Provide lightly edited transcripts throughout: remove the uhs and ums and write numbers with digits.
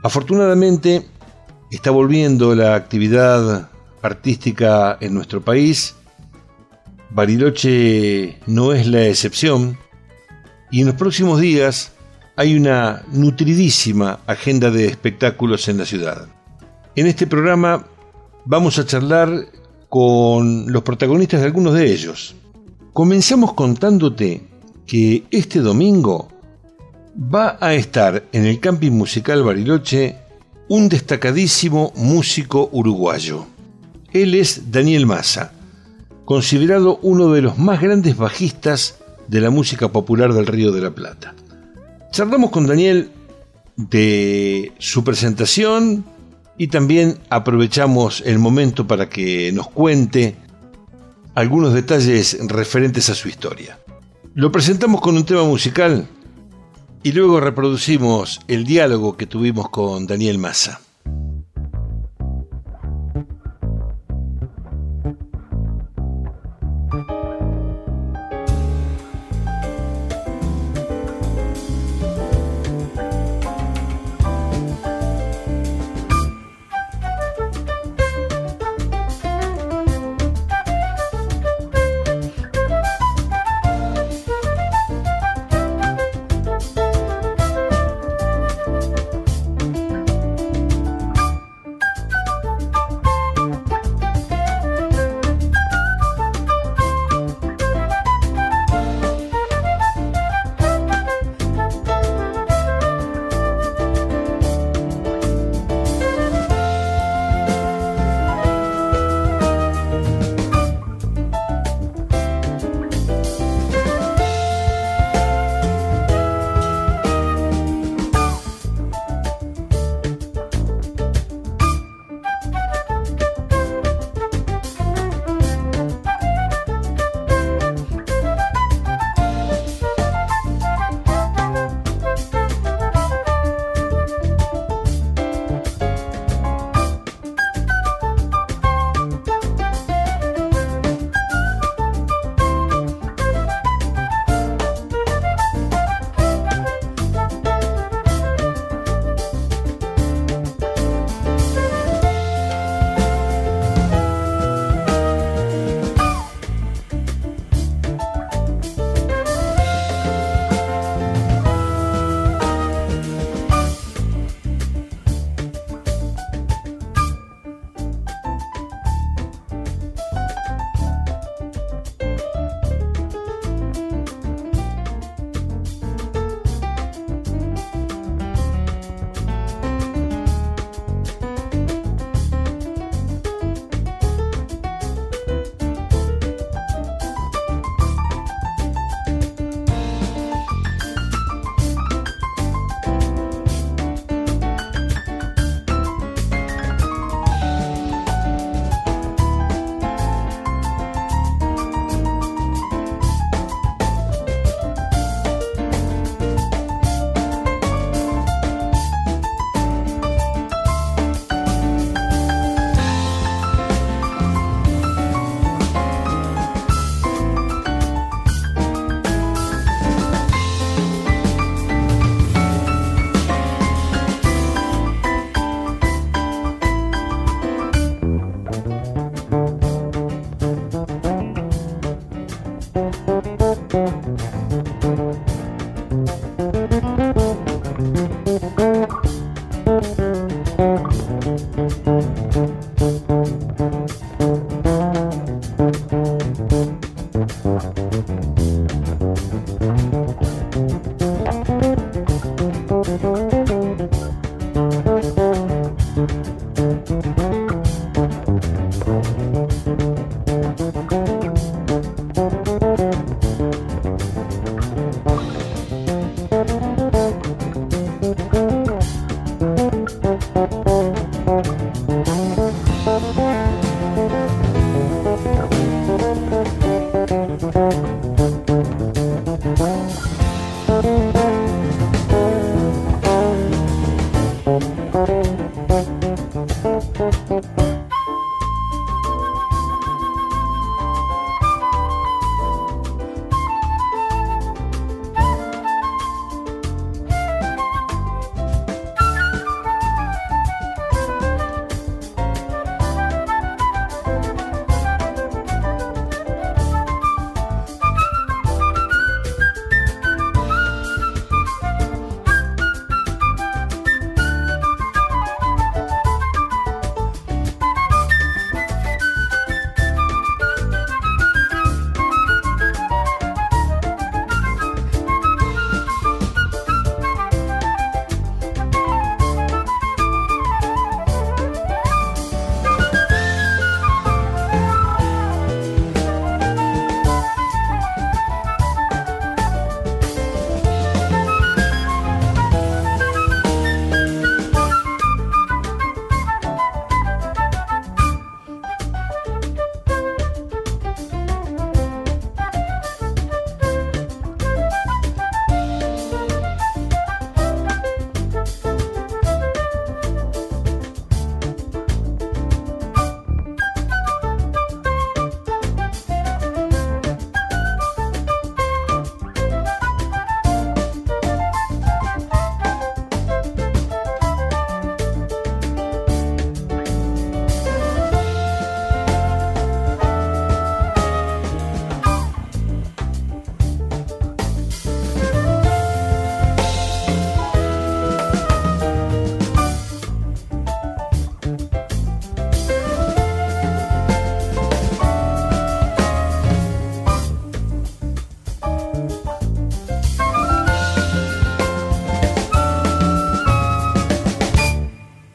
Afortunadamente, está volviendo la actividad artística en nuestro país. Bariloche no es la excepción, y en los próximos días hay una nutridísima agenda de espectáculos en la ciudad. En este programa vamos a charlar con los protagonistas de algunos de ellos. Comenzamos contándote que este domingo va a estar en el Camping Musical Bariloche un destacadísimo músico uruguayo. Él es Daniel Massa, considerado uno de los más grandes bajistas de la música popular del Río de la Plata. Charlamos con Daniel de su presentación y también aprovechamos el momento para que nos cuente algunos detalles referentes a su historia. Lo presentamos con un tema musical y luego reproducimos el diálogo que tuvimos con Daniel Massa.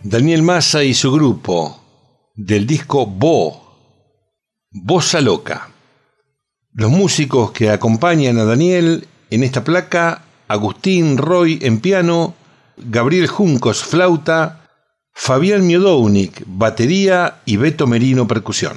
Daniel Massa y su grupo, del disco Bossa Loca. Los músicos que acompañan a Daniel en esta placa: Agustín Roy en piano, Gabriel Juncos flauta, Fabián Miodownik batería y Beto Merino percusión.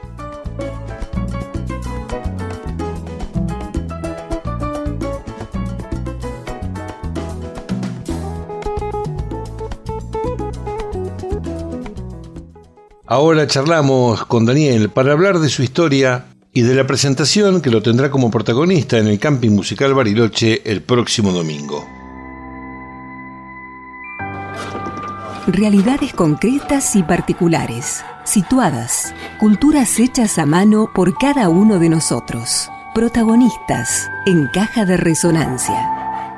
Ahora charlamos con Daniel para hablar de su historia y de la presentación que lo tendrá como protagonista en el Camping Musical Bariloche el próximo domingo. Realidades concretas y particulares, situadas, culturas hechas a mano por cada uno de nosotros, protagonistas en Caja de Resonancia.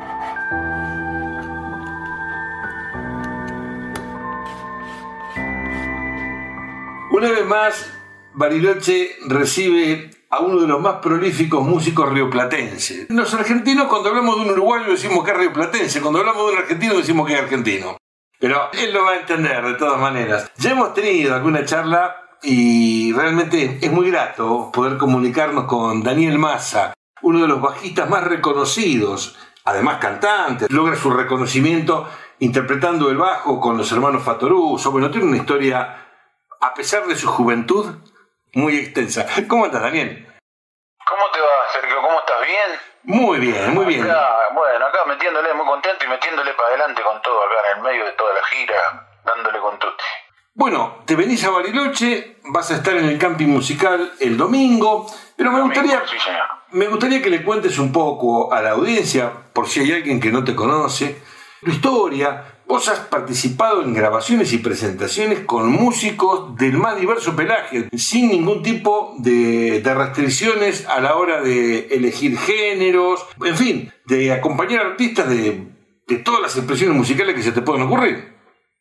Una vez más, Bariloche recibe a uno de los más prolíficos músicos rioplatenses. Los argentinos, cuando hablamos de un uruguayo, decimos que es rioplatense. Cuando hablamos de un argentino, decimos que es argentino. Pero él lo va a entender de todas maneras. Ya hemos tenido alguna charla y realmente es muy grato poder comunicarnos con Daniel Massa, uno de los bajistas más reconocidos, además cantante. Logra su reconocimiento interpretando el bajo con los hermanos Fattoruso. Bueno, tiene una historia, a pesar de su juventud, muy extensa. ¿Cómo estás, Daniel? ¿Cómo te va, Sergio? ¿Cómo estás? ¿Bien? Muy bien, muy bien. Acá metiéndole, muy contento y metiéndole para adelante con todo acá en el medio de toda la gira, dándole con tutti. Bueno, te venís a Bariloche, vas a estar en el Camping Musical el domingo, pero me gustaría que le cuentes un poco a la audiencia, por si hay alguien que no te conoce, tu historia. Vos has participado en grabaciones y presentaciones con músicos del más diverso pelaje, sin ningún tipo de restricciones a la hora de elegir géneros, en fin, de acompañar artistas de todas las expresiones musicales que se te puedan ocurrir.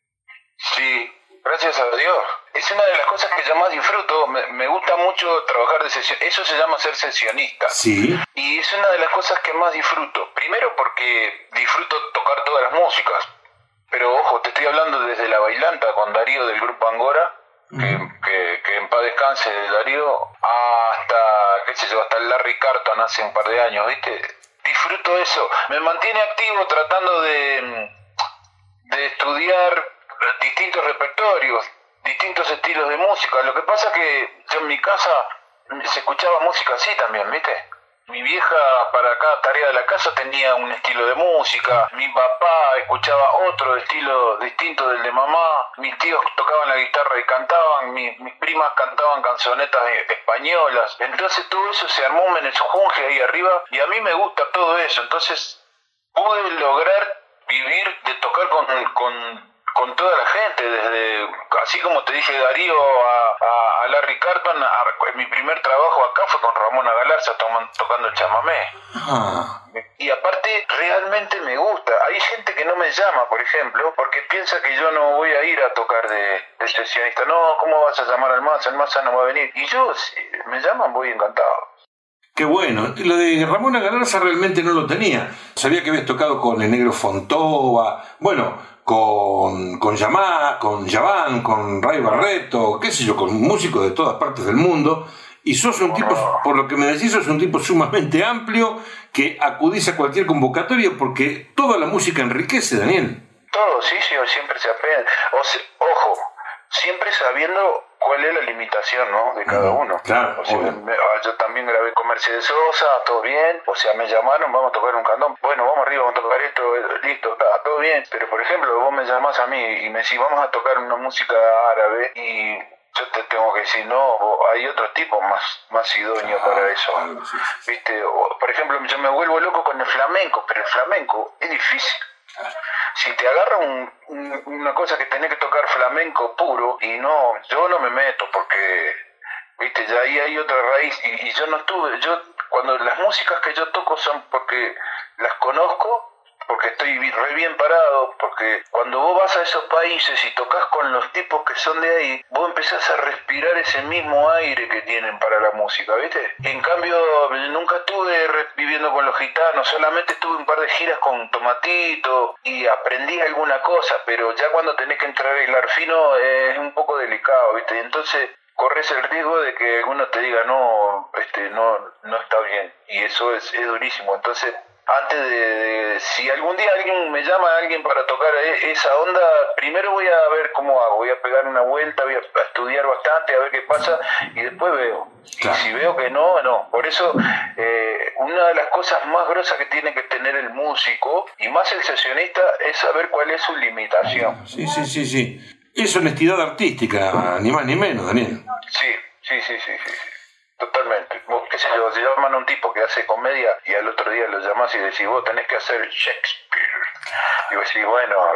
Sí, gracias a Dios. Es una de las cosas que yo más disfruto. Me gusta mucho trabajar de sesión. Eso se llama ser sesionista. Sí. Y es una de las cosas que más disfruto. Primero porque disfruto tocar todas las músicas. Pero ojo, te estoy hablando desde La Bailanta con Darío del grupo Angora, que en paz descanse Darío, hasta el Larry Carton hace un par de años, ¿viste? Disfruto eso. Me mantiene activo tratando de estudiar distintos repertorios, distintos estilos de música. Lo que pasa es que yo en mi casa se escuchaba música así también, ¿viste? Mi vieja para cada tarea de la casa tenía un estilo de música, mi papá escuchaba otro estilo distinto del de mamá, mis tíos tocaban la guitarra y cantaban, mis primas cantaban canzonetas españolas, entonces todo eso se armó en el sujunje ahí arriba y a mí me gusta todo eso, entonces pude lograr vivir de tocar con toda la gente, desde, así como te dije, Darío a Larry Carton. Mi primer trabajo acá fue con Ramona Galarza tocando el chamamé. Y aparte realmente me gusta. Hay gente que no me llama, por ejemplo, porque piensa que yo no voy a ir a tocar de sesionista. No, ¿cómo vas a llamar al Massa? El Massa no va a venir. Y yo, si me llaman, voy encantado. Qué bueno. Lo de Ramona Galarza realmente no lo tenía. Sabía que habías tocado con el Negro Fontova, bueno, con Yamá, con Yaván, con Ray Barreto, qué sé yo, con músicos de todas partes del mundo. Y sos un tipo, por lo que me decís, sos un tipo sumamente amplio, que acudís a cualquier convocatoria porque toda la música enriquece, Daniel. Todo, sí, siempre se aprende. Ojo, siempre sabiendo cuál es la limitación, ¿no?, de cada uno. Claro. O sea, yo también grabé con Mercedes Sosa, todo bien. O sea, me llamaron, vamos a tocar un cantón. Bueno, vamos arriba, vamos a tocar esto, listo, todo bien. Pero, por ejemplo, vos me llamás a mí y me decís, vamos a tocar una música árabe y yo te tengo que decir, no, hay otro tipo más idóneo para eso. ¿Viste? O, por ejemplo, yo me vuelvo loco con el flamenco, pero el flamenco es difícil. Si te agarra una cosa que tenés que tocar flamenco puro, y no, yo no me meto porque, viste, ya ahí hay otra raíz, y yo no estuve, cuando las músicas que yo toco son porque las conozco, porque estoy re bien parado, porque cuando vos vas a esos países y tocas con los tipos que son de ahí, vos empezás a respirar ese mismo aire que tienen para la música, ¿viste? En cambio, nunca estuve viviendo viviendo con los gitanos, solamente tuve un par de giras con Tomatito y aprendí alguna cosa, pero ya cuando tenés que entrar a hilar fino es un poco delicado, ¿viste? Y entonces corres el riesgo de que alguno te diga no está bien, y eso es durísimo. Entonces, antes de si algún día alguien me llama para tocar esa onda, primero voy a ver cómo hago, voy a pegar una vuelta, voy a estudiar bastante, a ver qué pasa, y después veo. Claro. Y si veo que no. Por eso, una de las cosas más grosas que tiene que tener el músico, y más el sesionista, es saber cuál es su limitación. Sí. Es honestidad artística, ni más ni menos, Daniel. Sí. Totalmente. Vos, qué sé yo, se llaman a un tipo que hace comedia y al otro día lo llamás y decís, vos tenés que hacer Shakespeare. Y vos decís, bueno,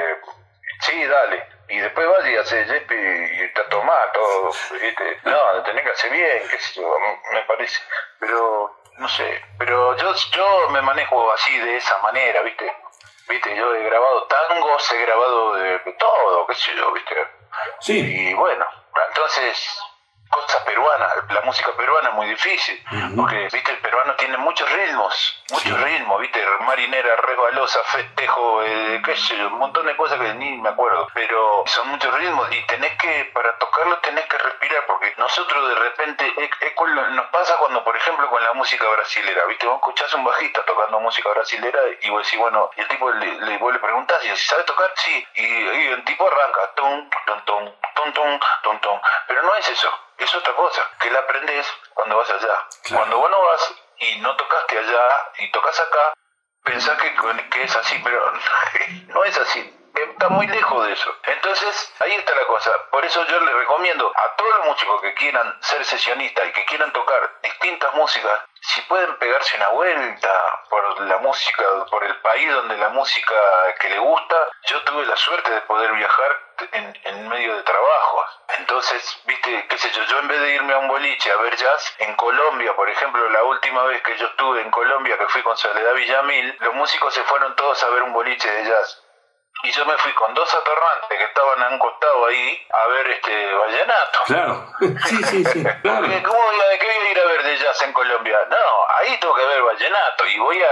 sí, dale. Y después vas y haces Shakespeare y te tomás todo, ¿viste? No, tenés que hacer bien, qué sé yo, me parece. Pero, no sé, pero yo me manejo así, de esa manera, ¿viste? Yo he grabado tangos, he grabado de todo, qué sé yo, ¿viste? Sí. Y bueno, entonces, cosas peruanas, la música peruana es muy difícil, porque, ¿viste? El peruano tiene muchos ritmos, ¿viste? Marinera, resbalosa, festejo, qué sé yo, un montón de cosas que ni me acuerdo, pero son muchos ritmos y para tocarlos tenés que respirar, porque nosotros de repente, nos pasa cuando, por ejemplo, con la música brasilera, ¿viste? Vos escuchás un bajista tocando música brasilera y vos decís, bueno, y el tipo vos le preguntás, y decís, ¿sabes tocar? Sí, y el tipo arranca, tum, tum, tum, tum, tum, tum, tum, pero no es eso. Es otra cosa, que la aprendes cuando vas allá. Claro. Cuando vos no vas y no tocaste allá y tocas acá, pensás que es así, pero no es así. Está muy lejos de eso. Entonces, ahí está la cosa. Por eso yo le recomiendo a todos los músicos que quieran ser sesionistas y que quieran tocar distintas músicas, si pueden pegarse una vuelta por la música, por el país donde la música que le gusta. Yo tuve la suerte de poder viajar en medio de trabajos. Entonces, viste, qué sé yo en vez de irme a un boliche a ver jazz, en Colombia, por ejemplo, la última vez que yo estuve en Colombia, que fui con Soledad Villamil, los músicos se fueron todos a ver un boliche de jazz. Y yo me fui con dos atorrantes que estaban a un costado ahí a ver vallenato. Claro, sí, claro. ¿De qué voy a ir a ver de jazz en Colombia? No, ahí tengo que ver vallenato. Y voy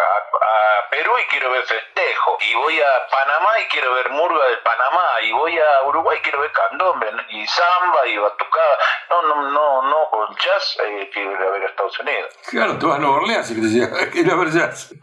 a Perú y quiero ver festejo. Y voy a Panamá y quiero ver murga de Panamá. Y voy a Uruguay y quiero ver candombe y samba y batucada. No, con jazz quiero ir a ver a Estados Unidos. Claro, tú vas a Nueva Orleans y quieres ir a ver jazz.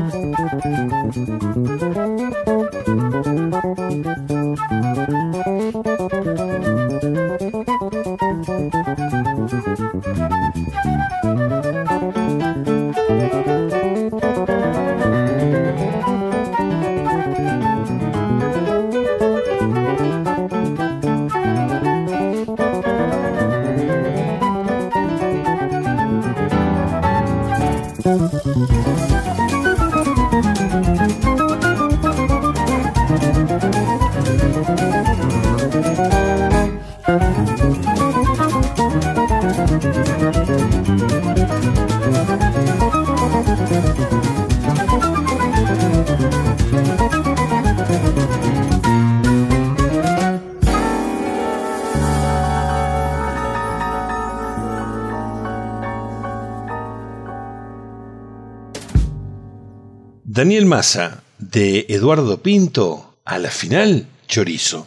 Daniel Massa, de Eduardo Pinto, a la final, chorizo.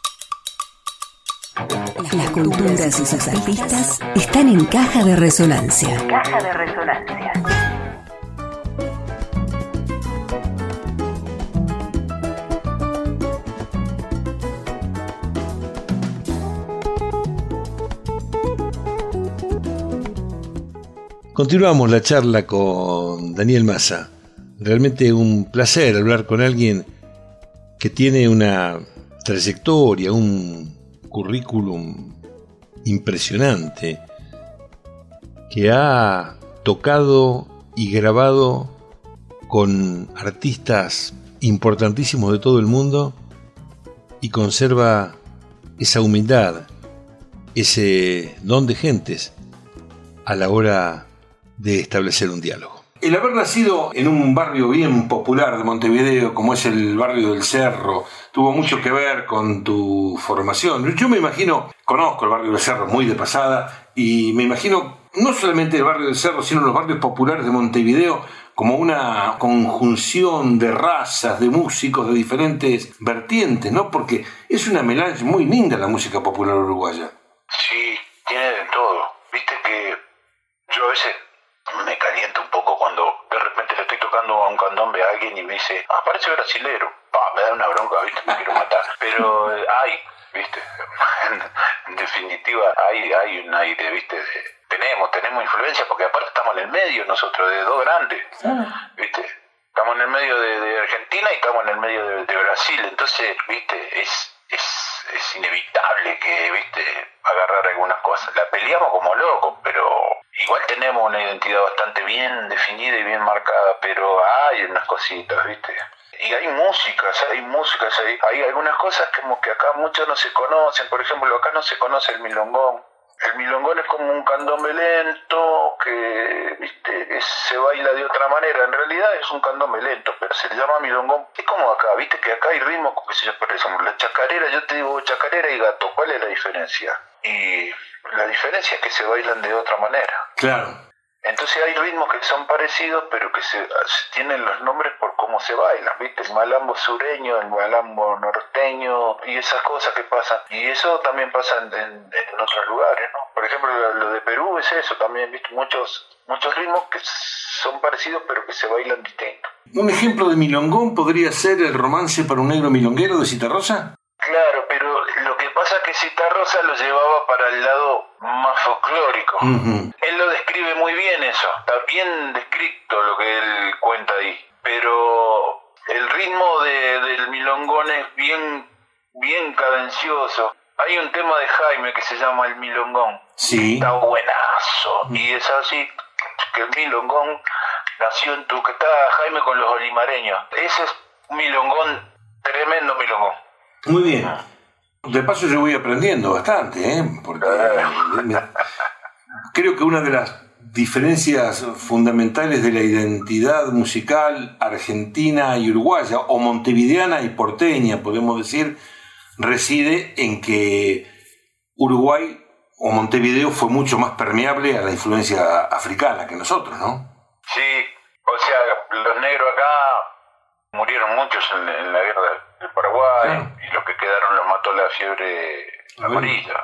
Las culturas y sus artistas están en Caja de Resonancia. Caja de Resonancia. Continuamos la charla con Daniel Massa. Realmente un placer hablar con alguien que tiene una trayectoria, un currículum impresionante, que ha tocado y grabado con artistas importantísimos de todo el mundo y conserva esa humildad, ese don de gentes a la hora de establecer un diálogo. El haber nacido en un barrio bien popular de Montevideo, como es el barrio del Cerro, tuvo mucho que ver con tu formación. Yo me imagino, conozco el barrio del Cerro muy de pasada, y me imagino no solamente el barrio del Cerro, sino los barrios populares de Montevideo como una conjunción de razas, de músicos de diferentes vertientes, ¿no? Porque es una melange muy linda la música popular uruguaya. Sí, tiene de todo. Viste que yo a veces me caliento un poco cuando de repente le estoy tocando a un candombe a alguien y me dice, parece brasilero. Me da una bronca, ¿viste? Me quiero matar. Pero ¿viste? En definitiva, hay un aire, ¿viste? Tenemos influencia porque aparte estamos en el medio nosotros, de dos grandes, ¿viste? Estamos en el medio de Argentina y estamos en el medio de Brasil. Entonces, ¿viste? Es inevitable que, ¿viste? Agarrar algunas cosas. La peleamos como locos, pero igual tenemos una identidad bastante bien definida y bien marcada, pero hay unas cositas, ¿viste? Y hay músicas, hay algunas cosas como que acá muchos no se conocen. Por ejemplo, acá no se conoce el milongón. El milongón es como un candombe lento que, ¿viste? Se baila de otra manera. En realidad es un candombe lento, pero se le llama milongón. Es como acá, ¿viste? Que acá hay ritmos, como se llama, por ejemplo, la chacarera. Yo te digo chacarera y gato. ¿Cuál es la diferencia? Y la diferencia es que se bailan de otra manera. Claro. Entonces hay ritmos que son parecidos, pero que se tienen los nombres por cómo se bailan, ¿viste? El malambo sureño, el malambo norteño y esas cosas que pasan. Y eso también pasa en otros lugares, ¿no? Por ejemplo, lo de Perú es eso también, ¿viste? Muchos ritmos que son parecidos, pero que se bailan distintos. ¿Un ejemplo de milongón podría ser el romance para un negro milonguero de Citarrosa? Claro, pero lo que pasa es que Citarrosa lo llevaba para el lado más folclórico. Uh-huh. Él lo describe muy bien eso, está bien descrito lo que él cuenta ahí. Pero el ritmo del milongón es bien cadencioso. Hay un tema de Jaime que se llama El Milongón. Sí. Está buenazo. Y es así que el milongón nació en Tucumán. Jaime con los olimareños. Ese es un milongón, tremendo milongón. Muy bien. De paso yo voy aprendiendo bastante, porque creo que una de las diferencias fundamentales de la identidad musical argentina y uruguaya, o montevideana y porteña, podemos decir, reside en que Uruguay o Montevideo fue mucho más permeable a la influencia africana que nosotros, ¿no? Sí, o sea, los negros acá murieron muchos en la guerra del Paraguay, y los que quedaron los mató la fiebre amarilla.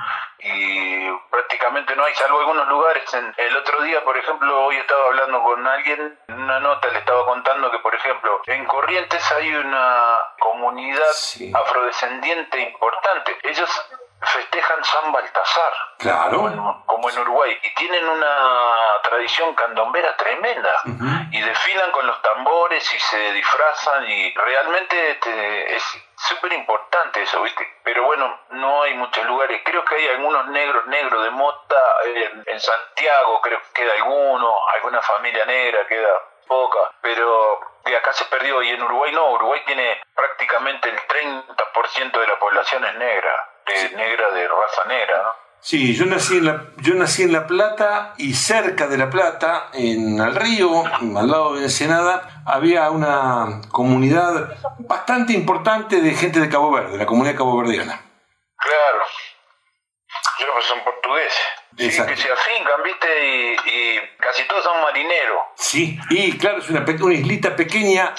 Y prácticamente no hay, salvo algunos lugares. El otro día, por ejemplo, hoy estaba hablando con alguien, en una nota le estaba contando que, por ejemplo, en Corrientes hay una comunidad afrodescendiente importante. Ellos festejan San Baltasar, claro, como en Uruguay, y tienen una tradición candombera tremenda, y desfilan con los tambores y se disfrazan, y realmente es súper importante eso, ¿viste? Pero bueno, no hay muchos lugares. Creo que hay algunos negros de mota en Santiago, creo que queda alguna familia negra queda poca, pero de acá se perdió. Y en Uruguay no, Uruguay tiene prácticamente el 30% de la población es negra, negra de raza negra, ¿no? Sí, yo nací en La Plata, y cerca de La Plata, al río, al lado de Ensenada, había una comunidad bastante importante de gente de Cabo Verde, la comunidad caboverdiana. Claro, pues son portugueses. Exacto. Sí, que se afincan, ¿viste? Y casi todos son marineros. Sí, y claro, es una islita pequeña,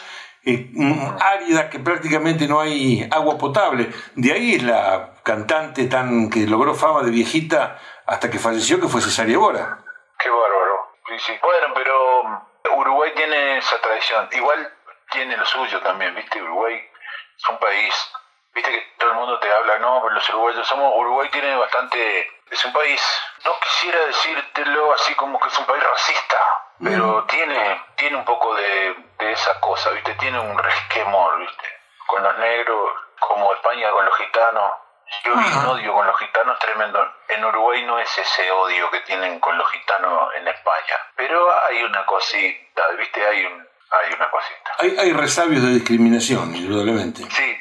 árida, que prácticamente no hay agua potable. De ahí es la cantante que logró fama de viejita hasta que falleció, que fue Cesárea Évora. Qué bárbaro. Sí. Bueno, pero Uruguay tiene esa tradición. Igual tiene lo suyo también, ¿viste? Uruguay es un país, ¿viste? Que todo el mundo te habla, no, pero los uruguayos Uruguay tiene bastante... Es un país, no quisiera decírtelo así como que es un país racista, pero tiene un poco de esa cosa, ¿viste? Tiene un resquemor, ¿viste? Con los negros, como España con los gitanos. Yo vi un odio con los gitanos tremendo. En Uruguay no es ese odio que tienen con los gitanos en España, pero hay una cosita, ¿viste? Hay una cosita. Hay resabios de discriminación, indudablemente. Sí.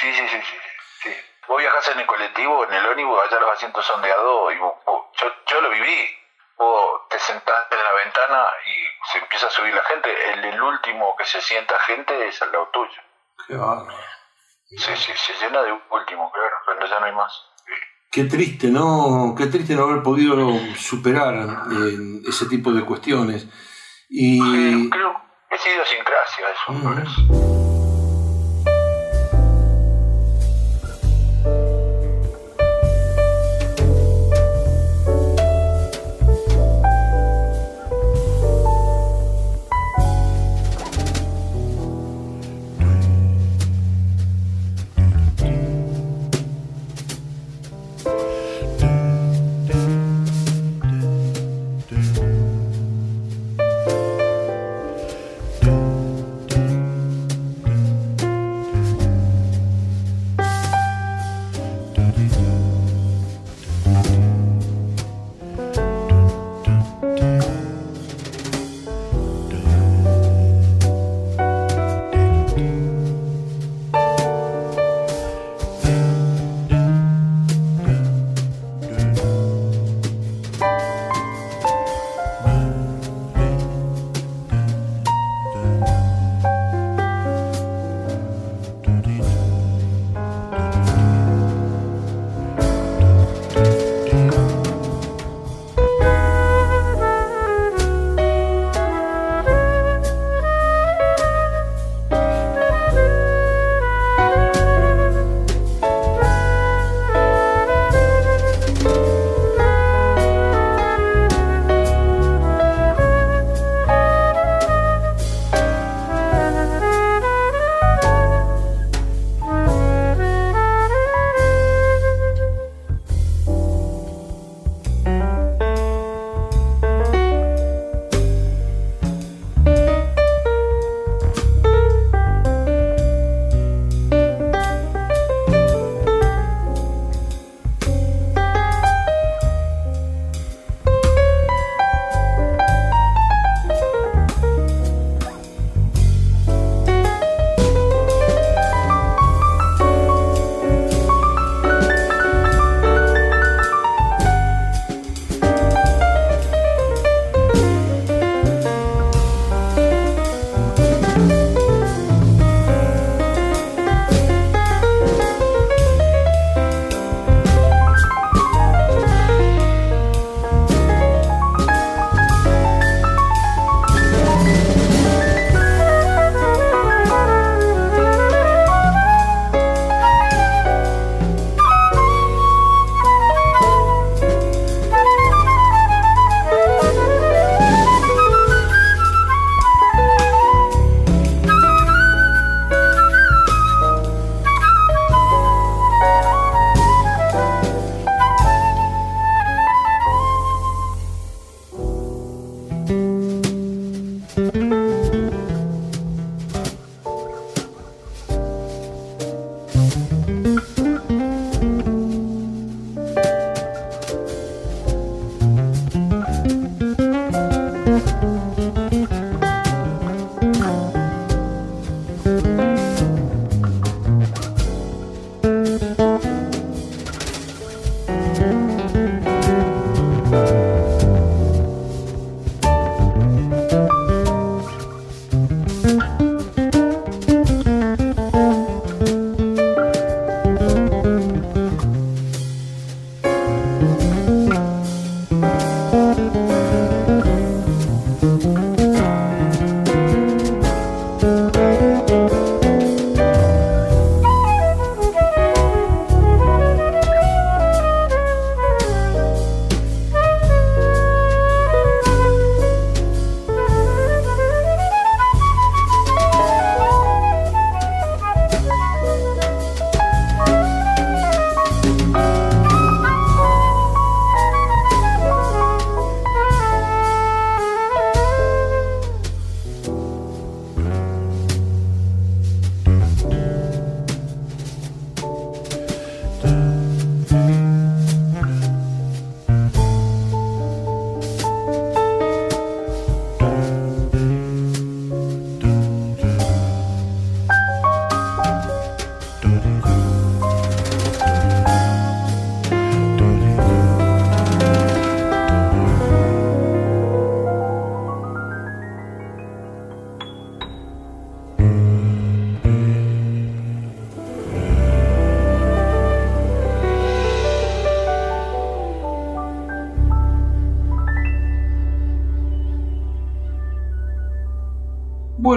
Vos viajás en el colectivo, en el ómnibus, allá los asientos son de a dos, y yo lo viví. Vos te sentás en la ventana y se empieza a subir la gente. El último que se sienta gente es al lado tuyo. Qué bárbaro. Sí, se llena de último, claro, cuando ya no hay más. Qué triste, ¿no? Qué triste no haber podido superar ese tipo de cuestiones. Y creo que es idiosincrasia eso, me parece.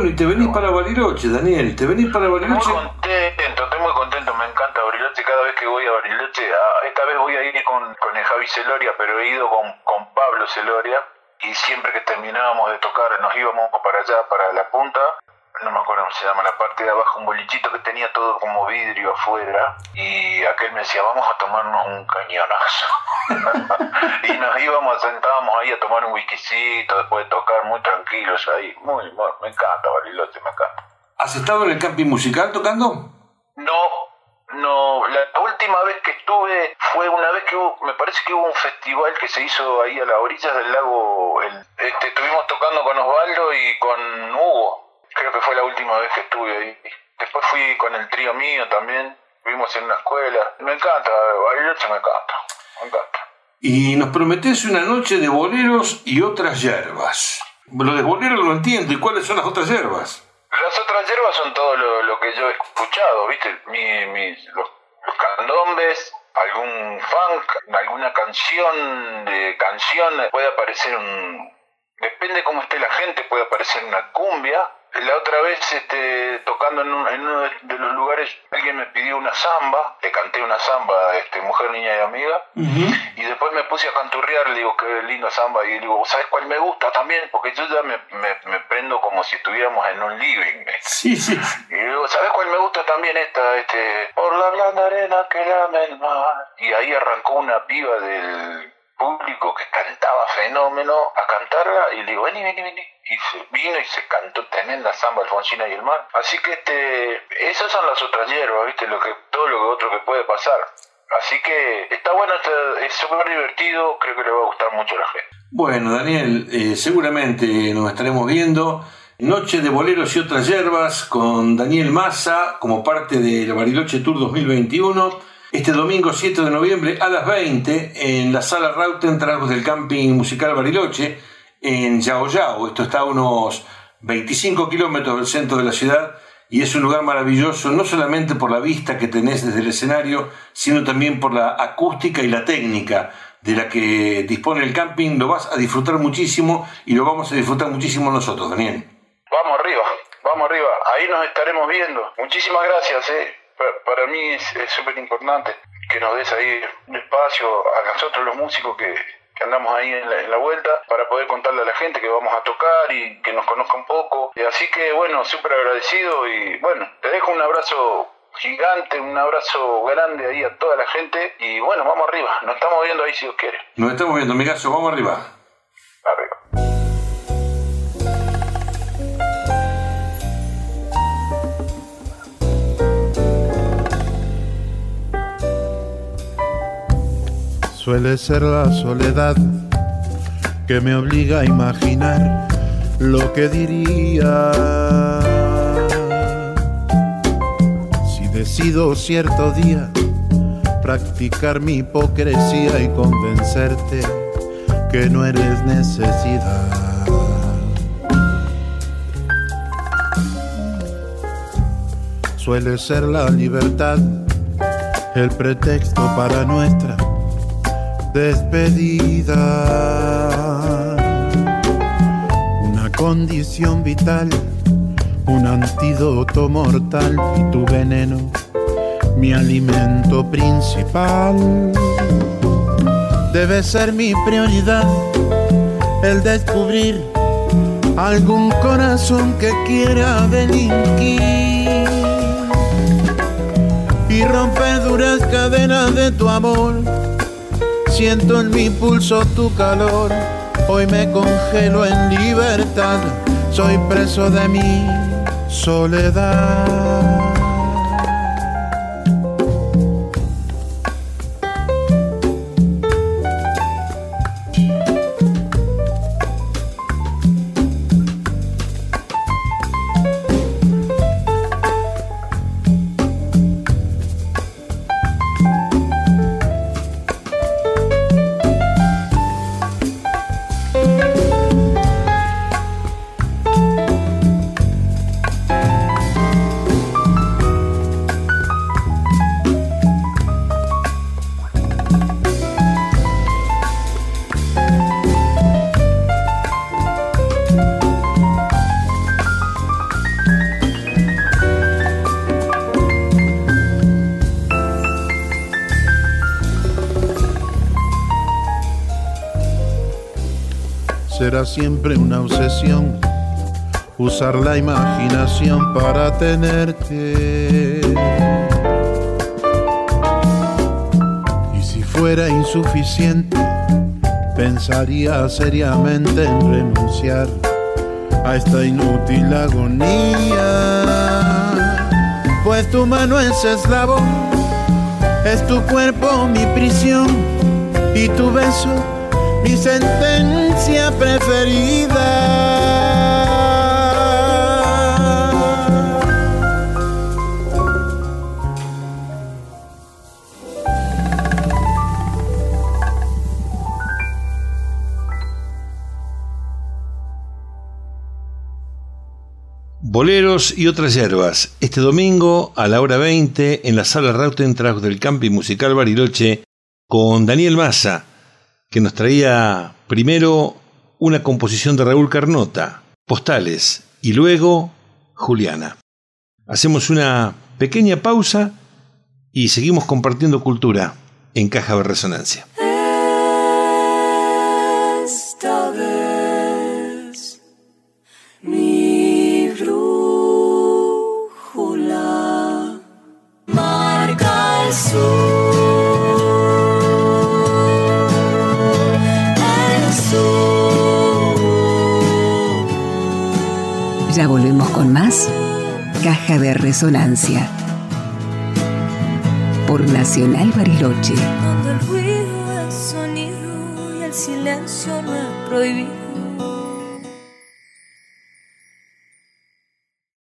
Bueno, y te venís para Bariloche, Daniel, te venís para Bariloche. Estoy muy contento, me encanta Bariloche. Cada vez que voy a Bariloche, esta vez voy a ir con el Javi Celoria, pero he ido con Pablo Celoria, y siempre que terminábamos de tocar nos íbamos para allá, para la punta, no me acuerdo cómo se llama, la parte de abajo, un bolichito que tenía todo como vidrio afuera, y aquel me decía, vamos a tomarnos un cañonazo. Y nos sentábamos ahí a tomar un whiskycito, después de tocar muy tranquilos ahí, muy, me encanta Bariloche, me encanta. ¿Has estado en el camping musical tocando? No, la última vez que estuve fue una vez que me parece que hubo un festival que se hizo ahí a las orillas del lago, estuvimos tocando con Osvaldo y con Hugo, creo que fue la última vez que estuve ahí. Después fui con el trío mío también, vivimos en una escuela, me encanta, Bariloche me encanta. Y nos prometés una noche de boleros y otras yerbas. Lo de boleros lo entiendo, ¿y cuáles son las otras yerbas? Las otras hierbas son todo lo que yo he escuchado, ¿viste? Los candombes, algún funk, alguna canción, puede aparecer depende cómo esté la gente, puede aparecer una cumbia. La otra vez, tocando en uno de los lugares, alguien me pidió una samba, le canté una samba, Mujer, Niña y Amiga, y después me puse a canturrear, le digo, qué linda samba, y le digo, ¿sabes cuál me gusta también? Porque yo ya me prendo como si estuviéramos en un living. Sí. Y le digo, ¿sabes cuál me gusta también esta? Por la blanda arena que lame el mar. Y ahí arrancó una piba del público que cantaba fenómeno a cantarla, y le digo, vení. Y vino y se cantó tremenda samba Alfonsina y el mar. Así que esas son las otras hierbas, ¿viste? Todo lo otro que puede pasar. Así que está bueno, es súper divertido, creo que le va a gustar mucho a la gente. Bueno, Daniel, seguramente nos estaremos viendo. Noche de boleros y otras hierbas con Daniel Massa como parte de la Bariloche Tour 2021. Este domingo 7 de noviembre a las 20 en la Sala Rauten, tras del Camping Musical Bariloche, en Yao Yao. Esto está a unos 25 kilómetros del centro de la ciudad y es un lugar maravilloso, no solamente por la vista que tenés desde el escenario, sino también por la acústica y la técnica de la que dispone el camping. Lo vas a disfrutar muchísimo y lo vamos a disfrutar muchísimo nosotros, Daniel. Vamos arriba, ahí nos estaremos viendo. Muchísimas gracias, para mí es súper importante que nos des ahí un espacio a nosotros los músicos que andamos ahí en la vuelta, para poder contarle a la gente que vamos a tocar y que nos conozca un poco. Y así que bueno, súper agradecido, y bueno, te dejo un abrazo gigante, un abrazo grande ahí a toda la gente, y bueno, vamos arriba, nos estamos viendo ahí si Dios quiere. Nos estamos viendo, amigazo, vamos arriba. Arriba. Suele ser la soledad que me obliga a imaginar lo que diría si decido cierto día practicar mi hipocresía y convencerte que no eres necesidad. Suele ser la libertad el pretexto para nuestra despedida, una condición vital, un antídoto mortal, y tu veneno, mi alimento principal. Debe ser mi prioridad el descubrir algún corazón que quiera delinquir y romper duras cadenas de tu amor. Siento en mi pulso tu calor, hoy me congelo en libertad, soy preso de mi soledad. fuera siempre una obsesión usar la imaginación para tenerte. Y si fuera insuficiente, pensaría seriamente en renunciar a esta inútil agonía. Pues tu mano es eslabón, es tu cuerpo mi prisión y tu beso mi sentencia preferida. Boleros y otras hierbas, este domingo a la hora 20 en la sala Rautentrauch del Camping Musical Bariloche con Daniel Massa, que nos traía primero una composición de Raúl Carnota, Postales, y luego Juliana. Hacemos una pequeña pausa y seguimos compartiendo cultura en Caja de Resonancia. Esta vez mi brújula marca el sur. Ya volvemos con más Caja de Resonancia por Nacional Bariloche. Cuando el ruido es sonido y el silencio no es prohibido.